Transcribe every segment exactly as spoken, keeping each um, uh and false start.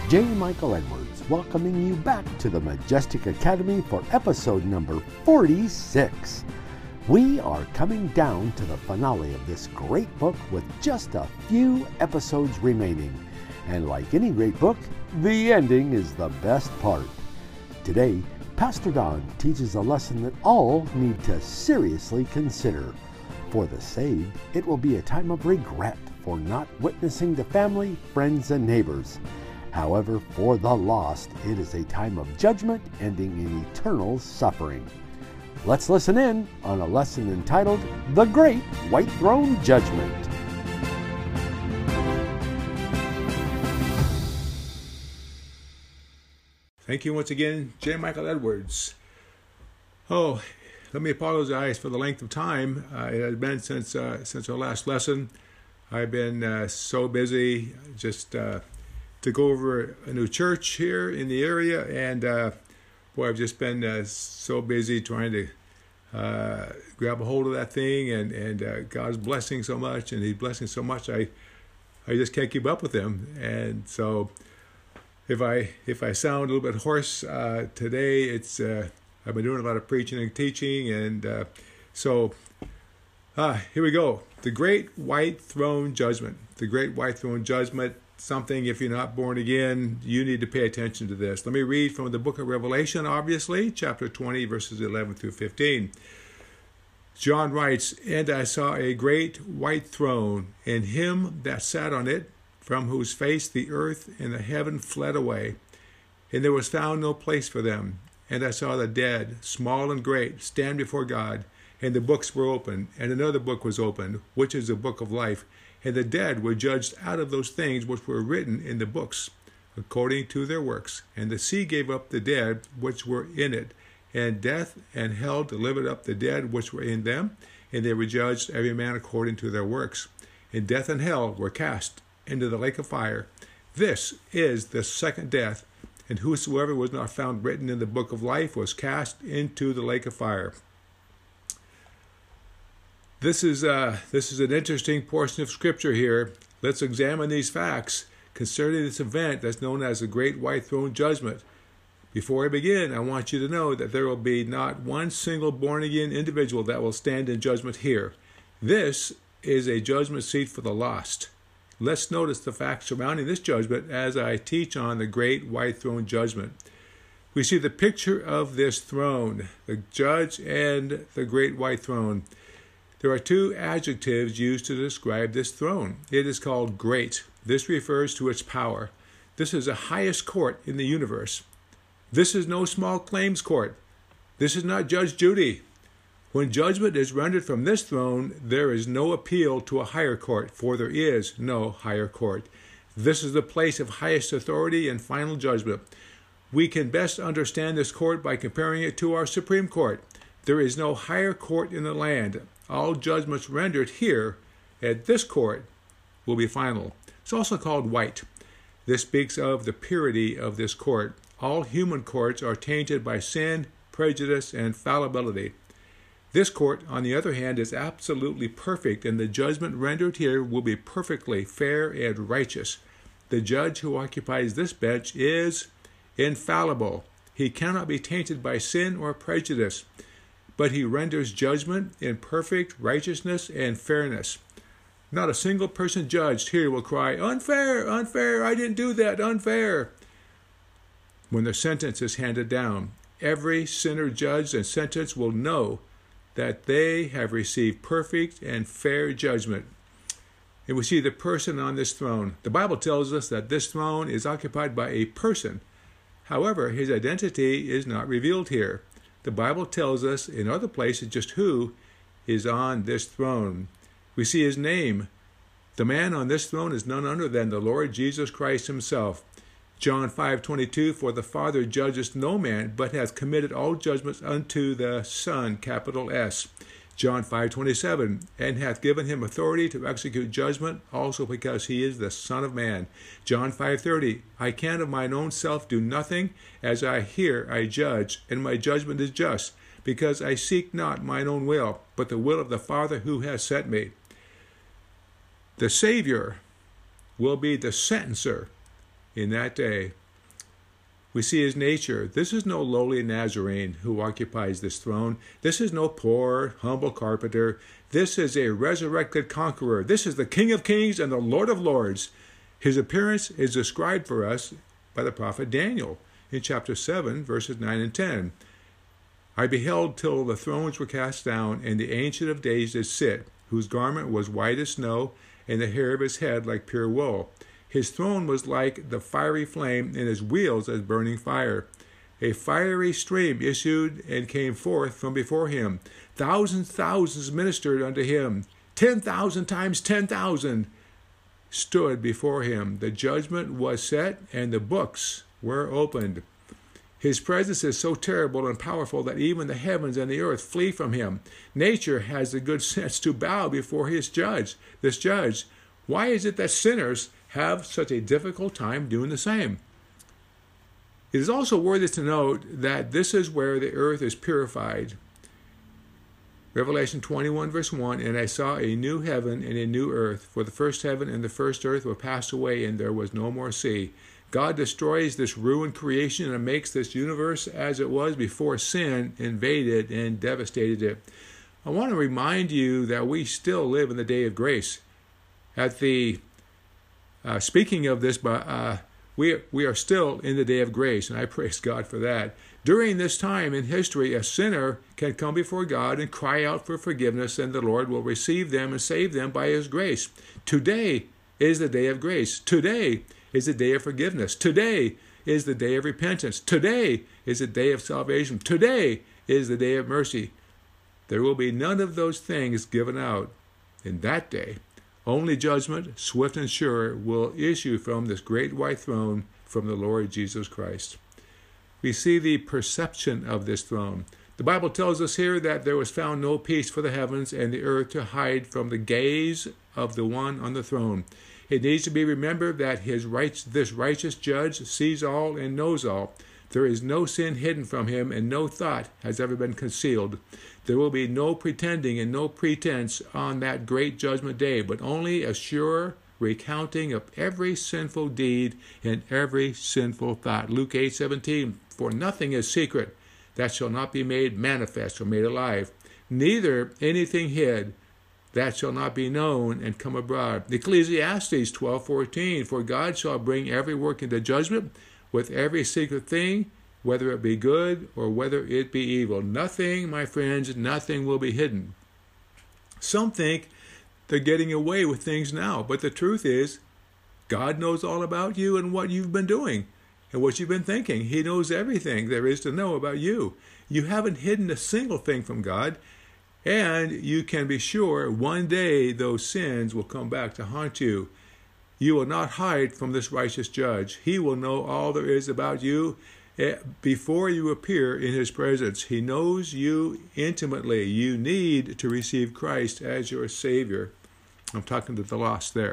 J. Michael Edwards, welcoming you back to the Majestic Academy for episode number forty-six. We are coming down to the finale of this great book with just a few episodes remaining. And like any great book, the ending is the best part. Today, Pastor Don teaches a lesson that all need to seriously consider. For the saved, it will be a time of regret for not witnessing to family, friends, and neighbors. However, for the lost, it is a time of judgment ending in eternal suffering. Let's listen in on a lesson entitled The Great White Throne Judgment. Thank you once again, J. Michael Edwards. Oh, let me apologize for the length of time. Uh, it has been since uh, since our last lesson. I've been uh, so busy just uh, to go over a new church here in the area, and uh, boy, I've just been uh, so busy trying to uh, grab a hold of that thing, and and uh, God's blessing so much, and He's blessing so much. I I just can't keep up with Him, and so if I if I sound a little bit hoarse uh, today, it's uh, I've been doing a lot of preaching and teaching, and uh, so ah, here we go. The Great White Throne Judgment. The Great White Throne Judgment. Something, if you're not born again, you need to pay attention to this. Let me read from the book of Revelation, obviously, chapter twenty, verses eleven through fifteen. John writes, "And I saw a great white throne, and him that sat on it, from whose face the earth and the heaven fled away, and there was found no place for them. And I saw the dead, small and great, stand before God, and the books were opened, and another book was opened, which is the book of life. And the dead were judged out of those things which were written in the books, according to their works. And the sea gave up the dead which were in it, and death and hell delivered up the dead which were in them, and they were judged every man according to their works. And death and hell were cast into the lake of fire. This is the second death, and whosoever was not found written in the book of life was cast into the lake of fire." This is uh, this is an interesting portion of Scripture here. Let's examine these facts concerning this event that's known as the Great White Throne Judgment. Before I begin, I want you to know that there will be not one single born-again individual that will stand in judgment here. This is a judgment seat for the lost. Let's notice the facts surrounding this judgment as I teach on the Great White Throne Judgment. We see the picture of this throne, the judge and the Great White Throne. There are two adjectives used to describe this throne. It is called great. This refers to its power. This is the highest court in the universe. This is no small claims court. This is not Judge Judy. When judgment is rendered from this throne, there is no appeal to a higher court, for there is no higher court. This is the place of highest authority and final judgment. We can best understand this court by comparing it to our Supreme Court. There is no higher court in the land. All judgments rendered here at this court will be final. It's also called white. This speaks of the purity of this court. All human courts are tainted by sin, prejudice, and fallibility. This court, on the other hand, is absolutely perfect, and the judgment rendered here will be perfectly fair and righteous. The judge who occupies this bench is infallible. He cannot be tainted by sin or prejudice, but he renders judgment in perfect righteousness and fairness. Not a single person judged here will cry, "Unfair, unfair, I didn't do that, unfair." When the sentence is handed down, every sinner judged and sentenced will know that they have received perfect and fair judgment. And we see the person on this throne. The Bible tells us that this throne is occupied by a person. However, his identity is not revealed here. The Bible tells us in other places just who is on this throne. We see his name. The man on this throne is none other than the Lord Jesus Christ himself. John five twenty-two, "For the Father judgeth no man, but hath committed all judgments unto the Son," capital S. John five twenty-seven, "And hath given him authority to execute judgment, also because he is the Son of Man." John five thirty, "I can of mine own self do nothing, as I hear I judge, and my judgment is just, because I seek not mine own will, but the will of the Father who has sent me." The Savior will be the sentencer in that day. We see his nature. This is no lowly Nazarene who occupies this throne. This is no poor, humble carpenter. This is a resurrected conqueror. This is the King of kings and the Lord of lords. His appearance is described for us by the prophet Daniel in chapter seven, verses nine and ten. I beheld till the thrones were cast down, and the Ancient of Days did sit, whose garment was white as snow, and the hair of his head like pure wool. His throne was like the fiery flame, and his wheels as burning fire. A fiery stream issued and came forth from before him. Thousands, thousands ministered unto him. Ten thousand times ten thousand stood before him. The judgment was set, and the books were opened. His presence is so terrible and powerful that even the heavens and the earth flee from him. Nature has the good sense to bow before his judge, this judge. Why is it that sinners have such a difficult time doing the same? It is also worthy to note that this is where the earth is purified. Revelation twenty-one, verse one, and I saw a new heaven and a new earth, for the first heaven and the first earth were passed away, and there was no more sea. God destroys this ruined creation and makes this universe as it was before sin invaded and devastated it. I want to remind you that we still live in the day of grace. At the Uh, speaking of this, but uh, we we are still in the day of grace, and I praise God for that. During this time in history, a sinner can come before God and cry out for forgiveness, and the Lord will receive them and save them by his grace. Today is the day of grace. Today is the day of forgiveness. Today is the day of repentance. Today is the day of salvation. Today is the day of mercy. There will be none of those things given out in that day. Only judgment, swift and sure, will issue from this great white throne from the Lord Jesus Christ. We see the perception of this throne. The Bible tells us here that there was found no peace for the heavens and the earth to hide from the gaze of the one on the throne. It needs to be remembered that his right, this righteous judge sees all and knows all. There is no sin hidden from him, and no thought has ever been concealed. There will be no pretending and no pretense on that great judgment day, but only a sure recounting of every sinful deed and every sinful thought. Luke eight seventeen, for nothing is secret that shall not be made manifest or made alive, neither anything hid that shall not be known and come abroad. Ecclesiastes twelve fourteen, for God shall bring every work into judgment with every secret thing, whether it be good or whether it be evil. Nothing, my friends, nothing will be hidden. Some think they're getting away with things now, but the truth is, God knows all about you and what you've been doing and what you've been thinking. He knows everything there is to know about you. You haven't hidden a single thing from God, and you can be sure one day those sins will come back to haunt you. You will not hide from this righteous judge. He will know all there is about you before you appear in his presence. He knows you intimately. You need to receive Christ as your Savior. I'm talking to the lost there.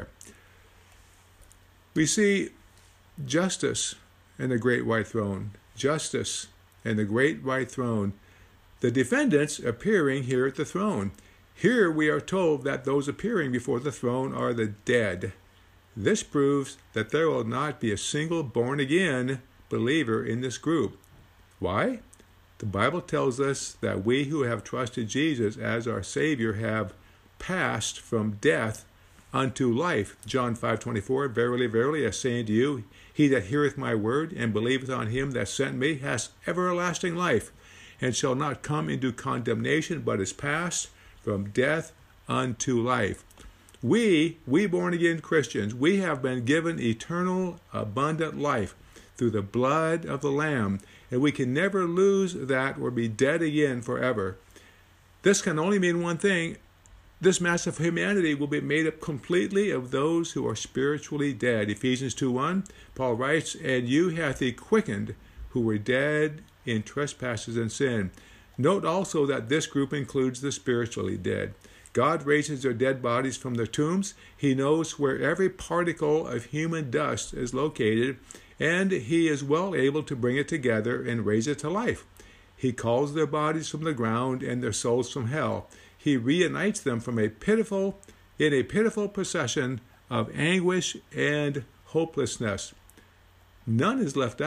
We see justice in the great white throne. Justice in the great white throne. The defendants appearing here at the throne. Here we are told that those appearing before the throne are the dead. This proves that there will not be a single born-again believer in this group. Why? The Bible tells us that we who have trusted Jesus as our Savior have passed from death unto life. John five twenty-four, verily, verily, I say unto you, he that heareth my word and believeth on him that sent me has everlasting life, and shall not come into condemnation, but is passed from death unto life. We, we born-again Christians, we have been given eternal, abundant life through the blood of the Lamb, and we can never lose that or be dead again forever. This can only mean one thing. This mass of humanity will be made up completely of those who are spiritually dead. Ephesians two one, Paul writes, and you hath he quickened who were dead in trespasses and sin. Note also that this group includes the spiritually dead. God raises their dead bodies from their tombs. He knows where every particle of human dust is located, and he is well able to bring it together and raise it to life. He calls their bodies from the ground and their souls from hell. He reunites them from a pitiful, in a pitiful procession of anguish and hopelessness. None is left out.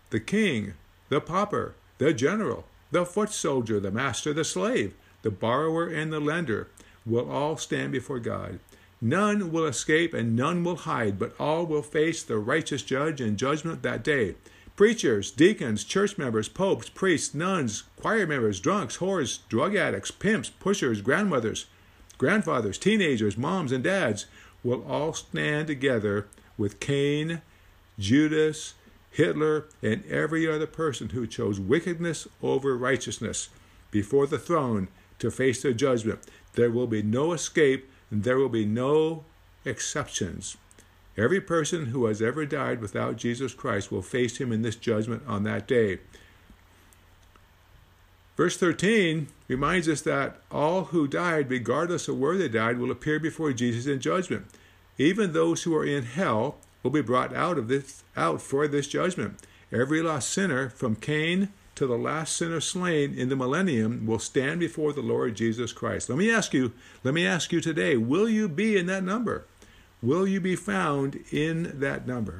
the king, the pauper, the general, the foot soldier, the master, the slave, the borrower, and the lender will all stand before God. None will escape and none will hide, but all will face the righteous judge in judgment that day. Preachers, deacons, church members, popes, priests, nuns, choir members, drunks, whores, drug addicts, pimps, pushers, grandmothers, grandfathers, teenagers, moms, and dads will all stand together with Cain, Judas, Hitler, and every other person who chose wickedness over righteousness before the throne to face the judgment. There will be no escape, and there will be no exceptions. Every person who has ever died without Jesus Christ will face him in this judgment on that day. Verse thirteen reminds us that all who died, regardless of where they died, will appear before Jesus in judgment. Even those who are in hell will be brought out of this out for this judgment. Every lost sinner, from Cain to the last sinner slain in the millennium, will stand before the Lord Jesus Christ. Let me ask you, let me ask you today, will you be in that number? Will you be found in that number?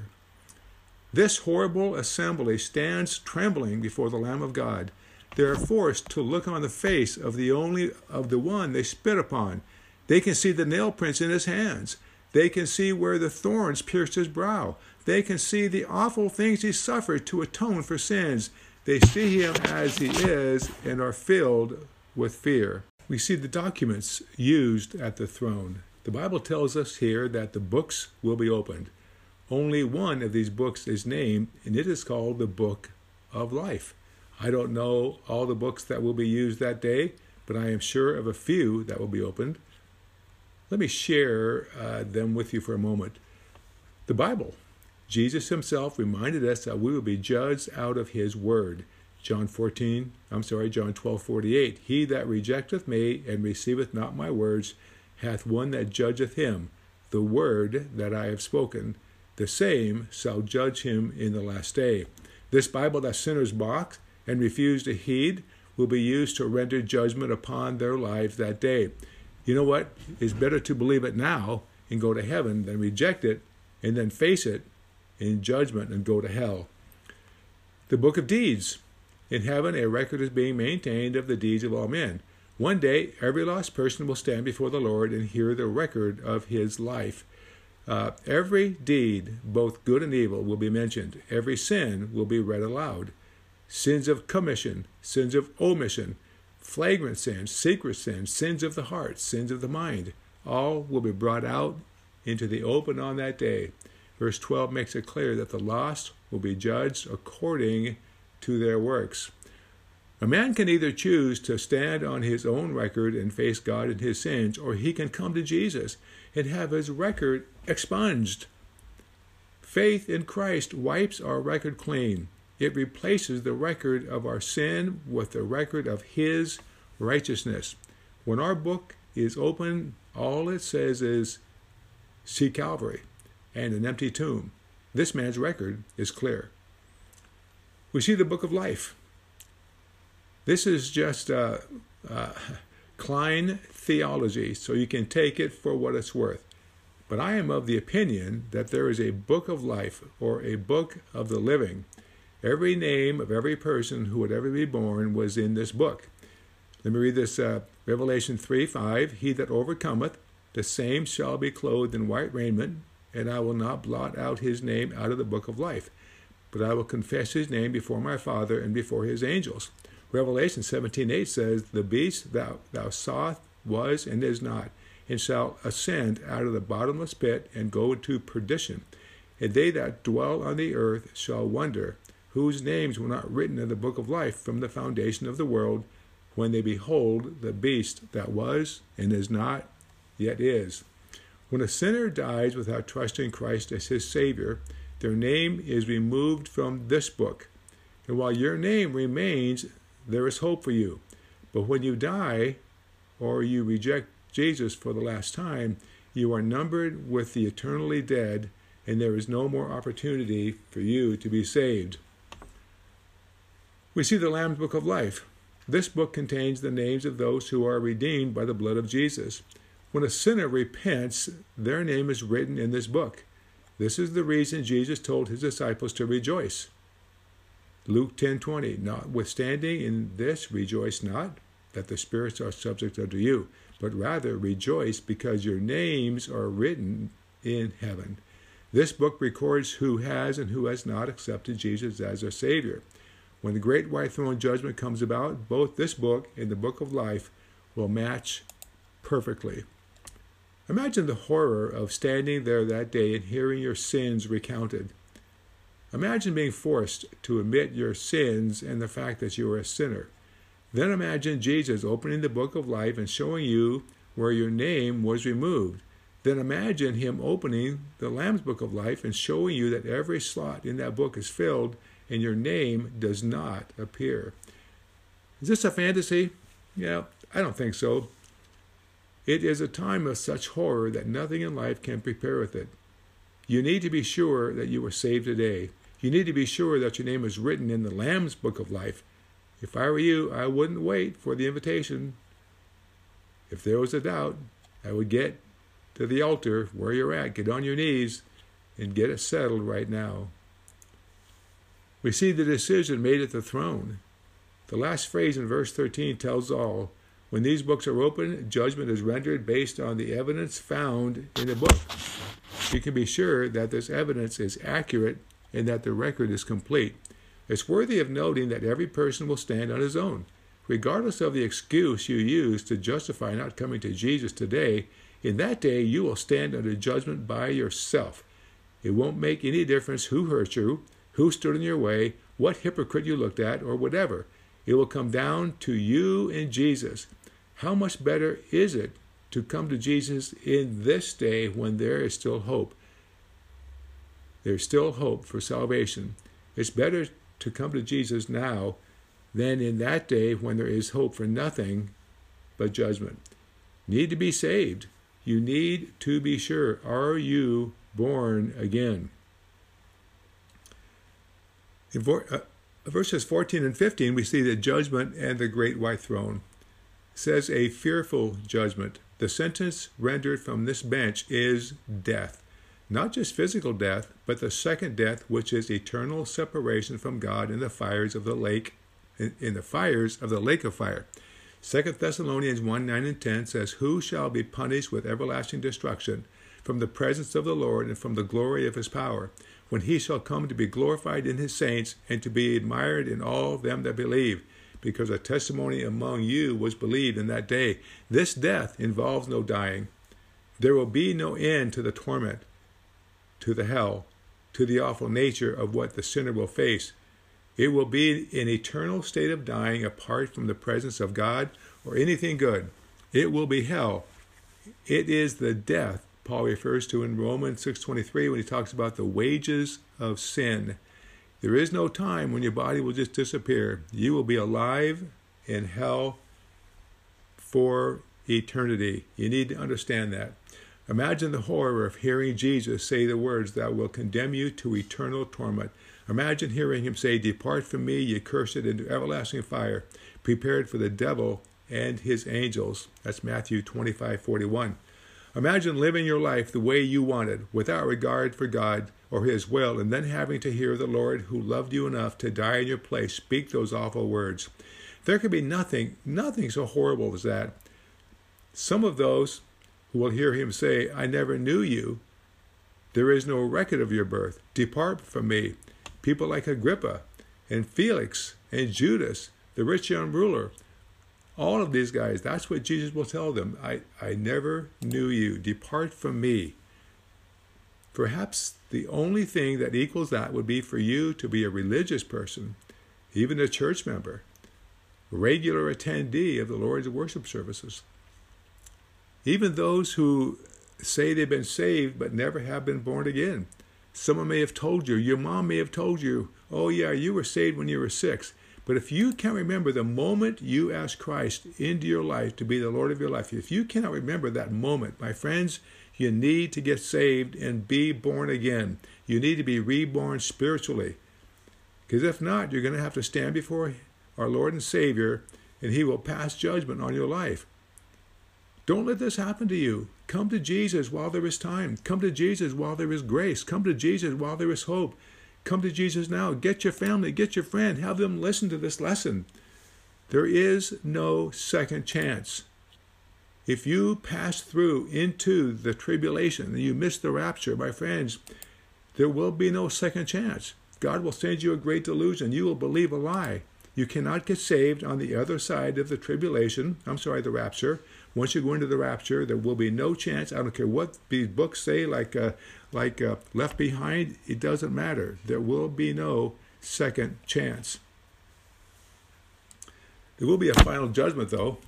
This horrible assembly stands trembling before the Lamb of God. They are forced to look on the face of the only of the one they spit upon. They can see the nail prints in his hands. They can see where the thorns pierced his brow. They can see the awful things he suffered to atone for sins. They see him as he is and are filled with fear. We see the documents used at the throne. The Bible tells us here that the books will be opened. Only one of these books is named, and it is called the Book of Life. I don't know all the books that will be used that day, but I am sure of a few that will be opened. Let me share uh, them with you for a moment. The Bible. Jesus himself reminded us that we will be judged out of his word. John fourteen, I'm sorry, John twelve forty-eight. He that rejecteth me and receiveth not my words hath one that judgeth him. The word that I have spoken, the same shall judge him in the last day. This Bible that sinners mock and refuse to heed will be used to render judgment upon their lives that day. You know what? It's better to believe it now and go to heaven than reject it and then face it in judgment and go to hell. The Book of Deeds. In heaven, a record is being maintained of the deeds of all men. One day, every lost person will stand before the Lord and hear the record of his life. Uh, every deed, both good and evil, will be mentioned. Every sin will be read aloud. Sins of commission, sins of omission, flagrant sins, secret sins, sins of the heart, sins of the mind, all will be brought out into the open on that day. Verse twelve makes it clear that the lost will be judged according to their works. A man can either choose to stand on his own record and face God in his sins, or he can come to Jesus and have his record expunged. Faith in Christ wipes our record clean. It replaces the record of our sin with the record of his righteousness. When our book is open, all it says is, see Calvary and an empty tomb. This man's record is clear. We see the Book of Life. This is just uh, uh, Klein theology, so you can take it for what it's worth. But I am of the opinion that there is a book of life, or a book of the living. Every name of every person who would ever be born was in this book. Let me read this, uh, Revelation three five. He that overcometh, the same shall be clothed in white raiment, and I will not blot out his name out of the book of life, but I will confess his name before my Father and before his angels. Revelation seventeen eight says, the beast thou, thou sawest was and is not, and shall ascend out of the bottomless pit and go to perdition. And they that dwell on the earth shall wonder, whose names were not written in the book of life from the foundation of the world, when they behold the beast that was and is not, yet is. When a sinner dies without trusting Christ as his Savior, their name is removed from this book. And while your name remains, there is hope for you. But when you die, or you reject Jesus for the last time, you are numbered with the eternally dead, and there is no more opportunity for you to be saved. We see the Lamb's Book of Life. This book contains the names of those who are redeemed by the blood of Jesus. When a sinner repents, their name is written in this book. This is the reason Jesus told his disciples to rejoice. Luke ten twenty, notwithstanding in this rejoice not that the spirits are subject unto you, but rather rejoice because your names are written in heaven. This book records who has and who has not accepted Jesus as their Savior. When the great white throne judgment comes about, both this book and the book of life will match perfectly. Imagine the horror of standing there that day and hearing your sins recounted. Imagine being forced to admit your sins and the fact that you are a sinner. Then imagine Jesus opening the book of life and showing you where your name was removed. Then imagine him opening the Lamb's book of life and showing you that every slot in that book is filled and your name does not appear. Is this a fantasy? Yeah, I don't think so. It is a time of such horror that nothing in life can prepare with it. You need to be sure that you were saved today. You need to be sure that your name is written in the Lamb's book of life. If I were you, I wouldn't wait for the invitation. If there was a doubt, I would get to the altar where you're at, get on your knees, and get it settled right now. We see the decision made at the throne. The last phrase in verse thirteen tells all. When these books are opened, judgment is rendered based on the evidence found in the book. You can be sure that this evidence is accurate and that the record is complete. It's worthy of noting that every person will stand on his own. Regardless of the excuse you use to justify not coming to Jesus today, in that day you will stand under judgment by yourself. It won't make any difference who hurt you, who stood in your way, what hypocrite you looked at, or whatever. It will come down to you and Jesus. How much better is it to come to Jesus in this day when there is still hope? There's still hope for salvation. It's better to come to Jesus now than in that day when there is hope for nothing but judgment. Need to be saved. You need to be sure. Are you born again? In uh, verses fourteen and fifteen, we see the judgment and the great white throne. It says a fearful judgment. The sentence rendered from this bench is death. Not just physical death, but the second death, which is eternal separation from God in the fires of the lake, in, in the fires of the lake of fire. Second Thessalonians one, nine and ten says, who shall be punished with everlasting destruction from the presence of the Lord and from the glory of his power, when he shall come to be glorified in his saints and to be admired in all them that believe, because a testimony among you was believed in that day. This death involves no dying. There will be no end to the torment, to the hell, to the awful nature of what the sinner will face. It will be an eternal state of dying apart from the presence of God or anything good. It will be hell. It is the death Paul refers to in Romans six twenty-three when he talks about the wages of sin. There is no time when your body will just disappear. You will be alive in hell for eternity. You need to understand that. Imagine the horror of hearing Jesus say the words that will condemn you to eternal torment. Imagine hearing him say, depart from me, ye cursed, into everlasting fire, prepared for the devil and his angels. That's Matthew twenty-five forty-one. Imagine living your life the way you wanted, without regard for God or his will, and then having to hear the Lord, who loved you enough to die in your place, speak those awful words. There could be nothing, nothing so horrible as that. Some of those who will hear him say, I never knew you. There is no record of your birth. Depart from me. People like Agrippa and Felix and Judas, the rich young ruler, all of these guys, that's what Jesus will tell them. I, I never knew you. Depart from me. Perhaps the only thing that equals that would be for you to be a religious person, even a church member, a regular attendee of the Lord's worship services. Even those who say they've been saved but never have been born again. Someone may have told you, your mom may have told you, oh yeah, you were saved when you were six. But if you can't remember the moment you asked Christ into your life to be the Lord of your life, if you cannot remember that moment, my friends, you need to get saved and be born again. You need to be reborn spiritually. Because if not, you're going to have to stand before our Lord and Savior, and he will pass judgment on your life. Don't let this happen to you. Come to Jesus while there is time. Come to Jesus while there is grace. Come to Jesus while there is hope. Come to Jesus now. Get your family, get your friend, have them listen to this lesson. There is no second chance. If you pass through into the tribulation and you miss the rapture, my friends, there will be no second chance. God will send you a great delusion. You will believe a lie. You cannot get saved on the other side of the tribulation. I'm sorry, the rapture. Once you go into the rapture, there will be no chance. I don't care what these books say, like uh, like uh, Left Behind. It doesn't matter. There will be no second chance. There will be a final judgment, though.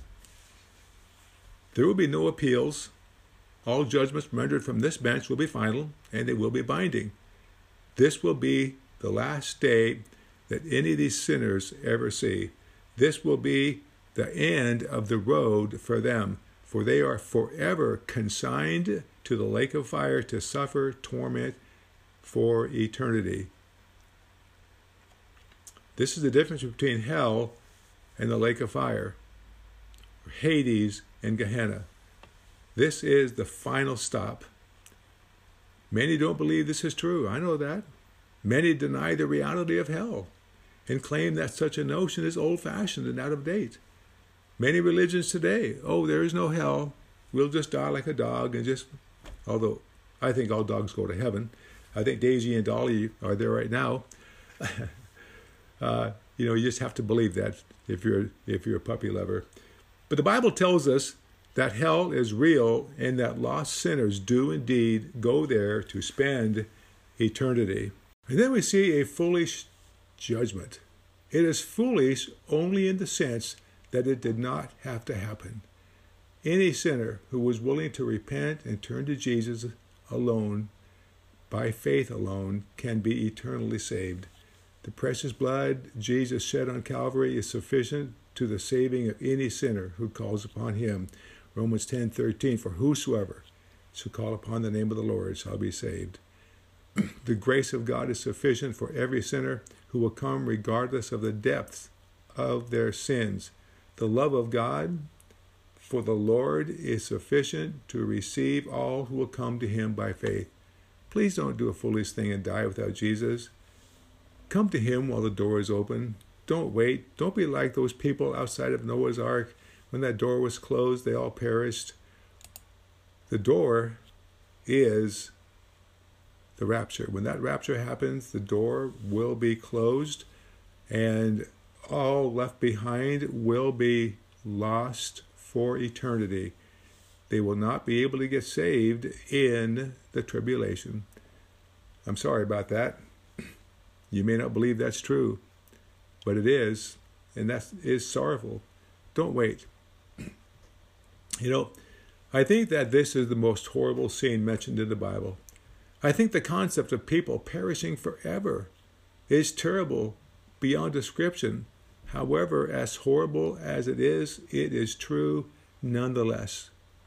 There will be no appeals. All judgments rendered from this bench will be final, and they will be binding. This will be the last day that any of these sinners ever see. This will be the end of the road for them, for they are forever consigned to the lake of fire to suffer torment for eternity. This is the difference between hell and the lake of fire, Hades and Gehenna. This is the final stop. Many don't believe this is true. I know that. Many deny the reality of hell and claim that such a notion is old-fashioned and out of date. Many religions today, oh, there is no hell. We'll just die like a dog and just, although I think all dogs go to heaven. I think Daisy and Dolly are there right now. uh, you know, you just have to believe that if you're if you're a puppy lover. But the Bible tells us that hell is real and that lost sinners do indeed go there to spend eternity. And then we see a foolish judgment. It is foolish only in the sense that it did not have to happen. Any sinner who was willing to repent and turn to Jesus alone, by faith alone, can be eternally saved. The precious blood Jesus shed on Calvary is sufficient to the saving of any sinner who calls upon him. Romans ten thirteen, for whosoever shall call upon the name of the Lord shall be saved. The grace of God is sufficient for every sinner who will come regardless of the depths of their sins. The love of God for the Lord is sufficient to receive all who will come to him by faith. Please don't do a foolish thing and die without Jesus. Come to him while the door is open. Don't wait. Don't be like those people outside of Noah's Ark. When that door was closed, they all perished. The door is the rapture. When that rapture happens, the door will be closed and all left behind will be lost for eternity. They will not be able to get saved in the tribulation. I'm sorry about that. You may not believe that's true, but it is, and that is sorrowful. Don't wait. You know, I think that this is the most horrible scene mentioned in the Bible. I think the concept of people perishing forever is terrible beyond description. However, as horrible as it is, it is true nonetheless.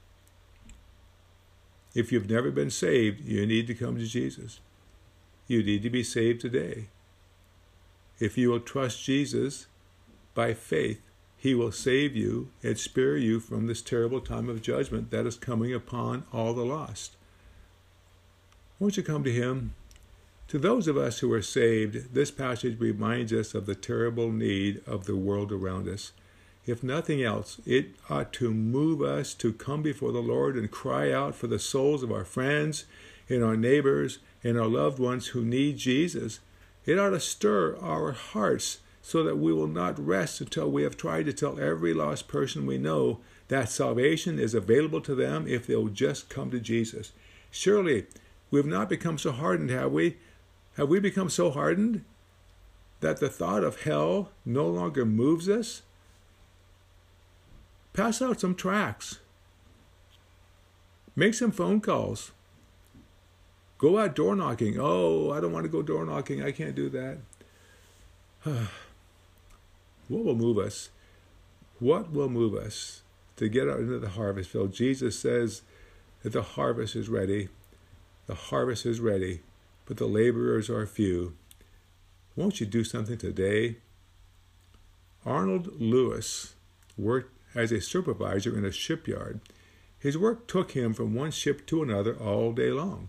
If you've never been saved, you need to come to Jesus. You need to be saved today. If you will trust Jesus by faith, he will save you and spare you from this terrible time of judgment that is coming upon all the lost. Won't you come to him? To those of us who are saved, this passage reminds us of the terrible need of the world around us. If nothing else, it ought to move us to come before the Lord and cry out for the souls of our friends and our neighbors and our loved ones who need Jesus. It ought to stir our hearts so that we will not rest until we have tried to tell every lost person we know that salvation is available to them if they will just come to Jesus. Surely, we have not become so hardened, have we? Have we become so hardened that the thought of hell no longer moves us? Pass out some tracts. Make some phone calls. Go out door knocking. Oh, I don't want to go door knocking. I can't do that. What will move us? What will move us to get out into the harvest field? Jesus says that the harvest is ready. The harvest is ready, but the laborers are few. Won't you do something today? Arnold Lewis worked as a supervisor in a shipyard. His work took him from one ship to another all day long.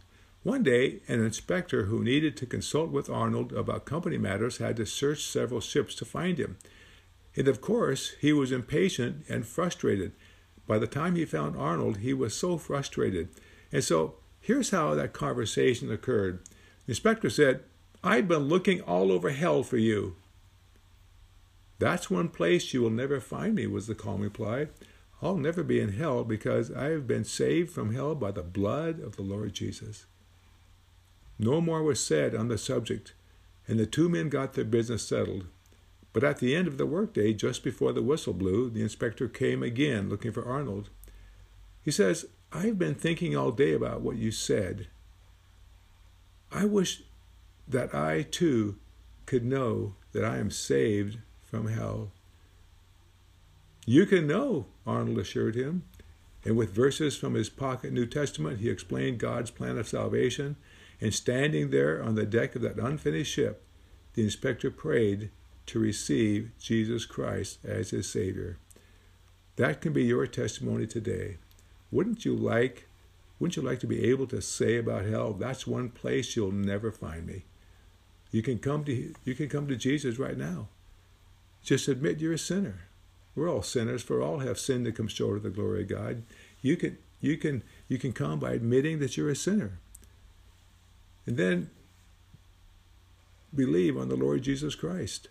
One day, an inspector who needed to consult with Arnold about company matters had to search several ships to find him. And of course, he was impatient and frustrated. By the time he found Arnold, he was so frustrated. And so, here's how that conversation occurred. The inspector said, "I've been looking all over hell for you." "That's one place you will never find me," was the calm reply. "I'll never be in hell because I have been saved from hell by the blood of the Lord Jesus." No more was said on the subject, and the two men got their business settled. But at the end of the workday, just before the whistle blew, the inspector came again looking for Arnold. He says, "I've been thinking all day about what you said. I wish that I, too, could know that I am saved from hell." "You can know," Arnold assured him. And with verses from his pocket New Testament, he explained God's plan of salvation. And standing there on the deck of that unfinished ship, the inspector prayed to receive Jesus Christ as his Savior. That can be your testimony today. Wouldn't you like, wouldn't you like to be able to say about hell, "That's one place you'll never find me"? You can come to you can come to Jesus right now. Just admit you're a sinner. We're all sinners, for all have sinned and come short of the glory of God. You can you can you can come by admitting that you're a sinner. And then believe on the Lord Jesus Christ.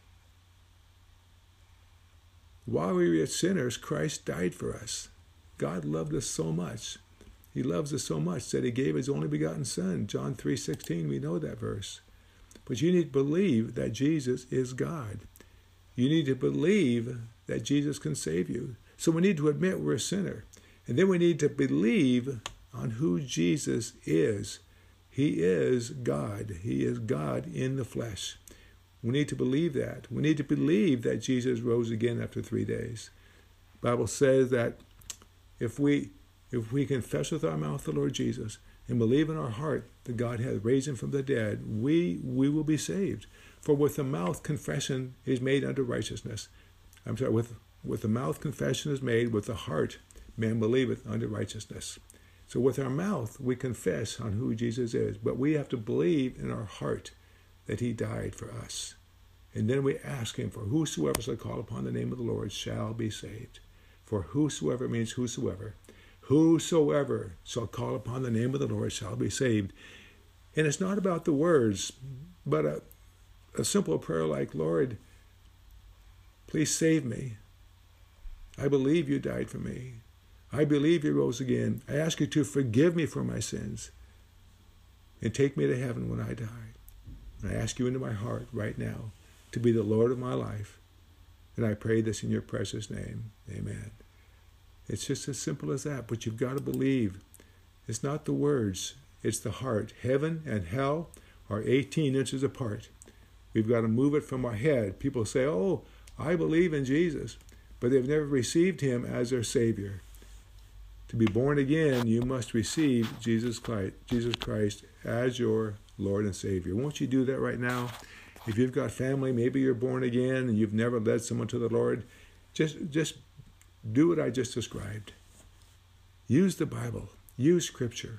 While we were yet sinners, Christ died for us. God loved us so much. He loves us so much that he gave his only begotten Son. John three sixteen, we know that verse. But you need to believe that Jesus is God. You need to believe that Jesus can save you. So we need to admit we're a sinner. And then we need to believe on who Jesus is. He is God. He is God in the flesh. We need to believe that. We need to believe that Jesus rose again after three days. The Bible says that if we if we confess with our mouth the Lord Jesus and believe in our heart that God hath raised him from the dead, we we will be saved. For with the mouth confession is made unto righteousness. I'm sorry, with, with the mouth confession is made, with the heart man believeth unto righteousness. So with our mouth, we confess on who Jesus is, but we have to believe in our heart that he died for us. And then we ask him, for whosoever shall call upon the name of the Lord shall be saved. For whosoever means whosoever. Whosoever shall call upon the name of the Lord shall be saved. And it's not about the words, but a, a simple prayer like, "Lord, please save me. I believe you died for me. I believe you rose again. I ask you to forgive me for my sins and take me to heaven when I die. And I ask you into my heart right now to be the Lord of my life. And I pray this in your precious name. Amen." It's just as simple as that, but you've got to believe. It's not the words, it's the heart. Heaven and hell are eighteen inches apart. We've got to move it from our head. People say, "Oh, I believe in Jesus," but they've never received him as their Savior. To be born again, you must receive Jesus Christ, Jesus Christ as your Lord and Savior. Won't you do that right now? If you've got family, maybe you're born again and you've never led someone to the Lord, just, just do what I just described. Use the Bible, use Scripture,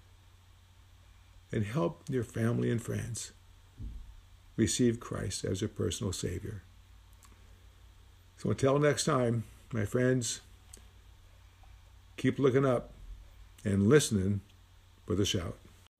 and help your family and friends receive Christ as their personal Savior. So until next time, my friends, keep looking up and listening for the shout.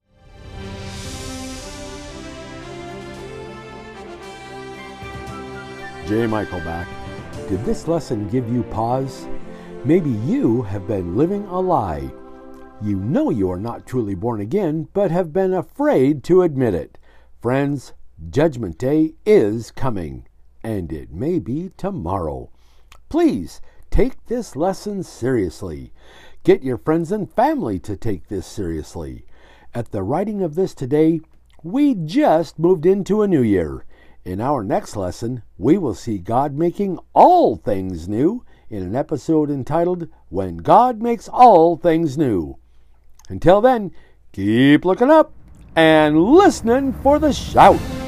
J. Michael back. Did this lesson give you pause? Maybe you have been living a lie. You know you are not truly born again, but have been afraid to admit it. Friends, Judgment Day is coming, and it may be tomorrow. Please take this lesson seriously. Get your friends and family to take this seriously. At the writing of this today, we just moved into a new year. In our next lesson, we will see God making all things new in an episode entitled, When God Makes All Things New. Until then, keep looking up and listening for the shout.